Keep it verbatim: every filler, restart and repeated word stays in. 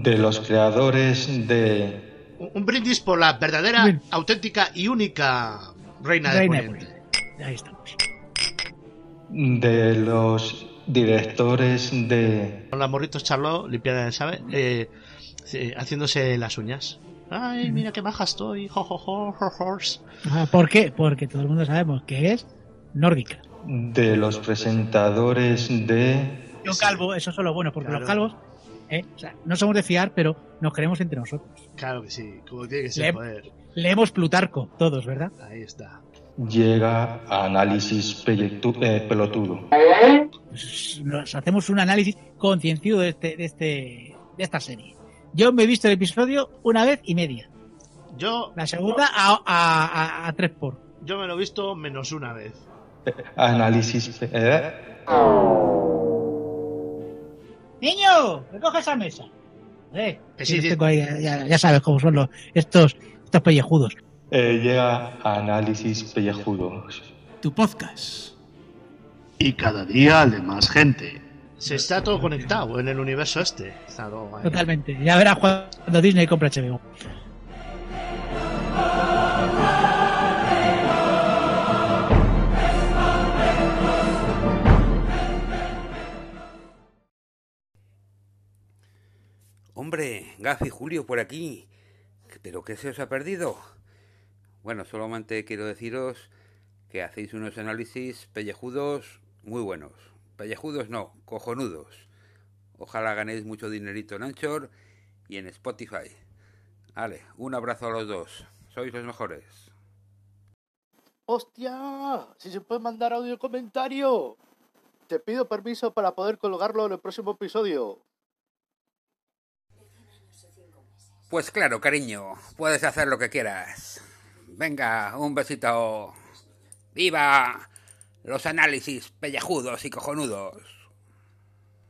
de los creadores de... Un, un brindis por la verdadera, Bien. auténtica y única Reina, Reina de Poniente. De Poniente. Ahí estamos. De los directores de... Con la morritos Charlot, limpiada, ¿sabes? Eh, eh, haciéndose las uñas. Ay, mira qué baja estoy. Jo, jo, jo, jo, jo. ¿Por qué? Porque todo el mundo sabemos que es nórdica. De los presentadores de... Yo calvo, eso es lo bueno, porque claro. los calvos eh, o sea, no somos de fiar, pero nos queremos entre nosotros. Claro que sí, como tiene que ser, Le, joder. Leemos Plutarco, todos, ¿verdad? Ahí está. Llega a análisis pelletu- eh, pelotudo. Pues nos hacemos un análisis concienciado de, este, de, este, de esta serie. Yo me he visto el episodio una vez y media. Yo... La segunda a, a, a, a tres por. Yo me lo he visto menos una vez. Análisis... ¿eh? ¡Niño! ¡Recoge esa mesa! Eh, que sí, sí. Ahí, ya, ya sabes cómo son los, estos, estos pellejudos. Eh, llega a análisis pellejudos. Tu podcast. Y cada día de más gente. Se está todo conectado en el universo este. Está todo ahí. Totalmente. Ya verás cuando Disney compra H B O. Hombre, Gafi, Julio, por aquí. ¿Pero qué se os ha perdido? Bueno, solamente quiero deciros que hacéis unos análisis pellejudos muy buenos. Pellejudos no, cojonudos. Ojalá ganéis mucho dinerito en Anchor y en Spotify. Vale, un abrazo a los dos. Sois los mejores. ¡Hostia! ¡Si se puede mandar audio comentario! Te pido permiso para poder colgarlo en el próximo episodio. Pues claro, cariño, puedes hacer lo que quieras. Venga, un besito. ¡Viva los análisis pellejudos y cojonudos!